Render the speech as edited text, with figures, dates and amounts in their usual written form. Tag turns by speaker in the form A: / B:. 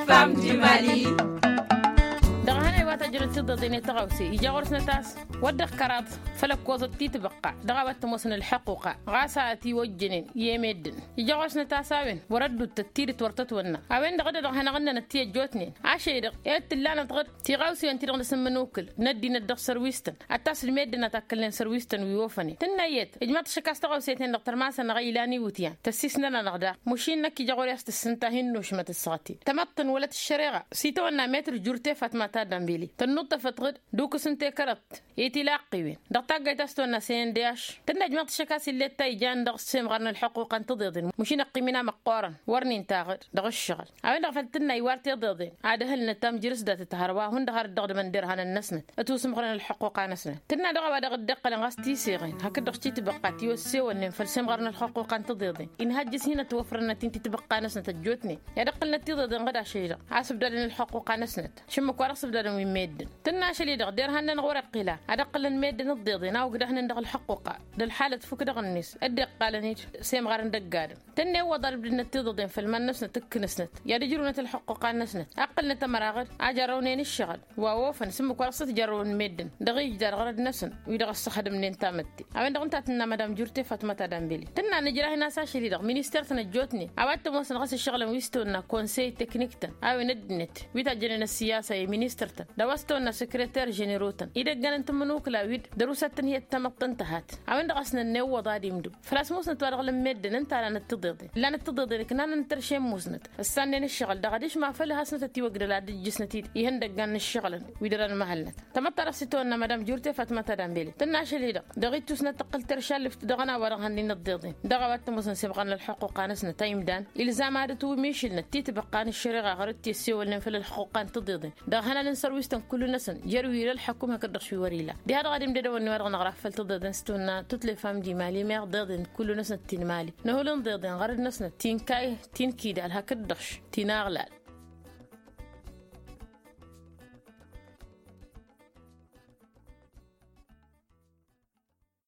A: femmes du Mali.
B: تجري تضدين تغوسي يجورس نتاس ودخ كرات فلك كوزتي تبقى دغبت موسن الحقوق غاساتي وجنين يمدن يجورس نتاساوين وردوا التتير تورتت ونا اوين دغد هنا غنا نتي جوتنين عشي دغ يتلانا تغد تيغوسي انت دغ نسمنوكل ندي ندخ سرويستن اتاس المدن تاكلن سرويستن ويوفني تنيت اجمات شكاست غوسيتين دكتور ماسن غيلاني وتيان تسيسنا نغدا مشينك يجورس تسنتهن وشمت السغتي تمطن ولت الشريعه سيتونا متر جورتي فاطمه دامبيلي تنوط فتغد دوك سنتي كرت يتلاقي وين دقتا جايتاستو ناسين دياش تنجم تشكاسي اللي تايجان دغ سيم غرن الحقوق ان تضيضين مشي نقيمنا مقورا ورني نتاغد دغ الشغل اوين دغ فلتنا يوار تضيضين عاد هل نتام جرس دات تهروا هون دغ دغ من دير هان النسنت اتوسم غرن الحقوق نسنت تنا دغ دغ دق لغاستي سيغين هكا دغ تي تبقى تيوسي ون فلسم غرن الحقوق ان تضيضين ان هاجس هنا توفرنا تنتي تبقى نسنت جوتني يا دقلنا تضيضين غدا شيء حسب دار الحقوق نسنت شم كوارس بدل ميد تناش اللي دغدير هن نغورق قيلا ادقل الميد نضيضين او قد هن ندخل الحقوق للحاله فك دغ الناس ادق قالني سيم غار ندقاد تني هو ضرب لنا تضيضين في المن نفس تكنسنت يا رجلنا الحقوق نسنت اقل نتمراغد اجرونين الشغل ووفن سم كورس تجرون ميد دغي جدار غرد نسن ويدغ الصخد منين تامتي اوين دغ انت مدام جورتي فاطمه دامبيلي تنا نجرا هنا ساشي دغ مينستر تنجوتني اوات موسن غس الشغل ويستونا كونسي تكنيكتن او ندنت ويتاجرنا السياسه مينسترتن دوستونا سكرتير جينيروتن اذا كانت منوك لا ويد دروستن هي تمت انتهت اوين دغسنا نو ضادي مدو فلاس موسن تورغ لمدن انت على نتضيضي لا نتضيضي كنا نترشي موسنت استنين الشغل دغديش ما فلها سنتي وقد لا جسنتي يهندقان الشغل ويدرن محلت تمت رستونا مدام جورتي فاطمه دامبيلي تناشلي دغيتو سنه تقل ترشال لفت دغنا ورغني نتضيضي دغوات موسن سبقان الحقوق نسنا تايمدان الزاماتو ميشلنا تي تبقان الشريعه غرتي سيول في الحقوق تضيضي دغنا نسرويستن كل نسن جروي للحكومه هكذا شوي وريلا دي هذا غادي نبدا ونورغ نغرف فلتضد نستونا تطلي فام دي مالي ميغ ضد كل نسن تين مالي نهول ضد غرد نسن تين كاي تين كيد هكذا تين اغلال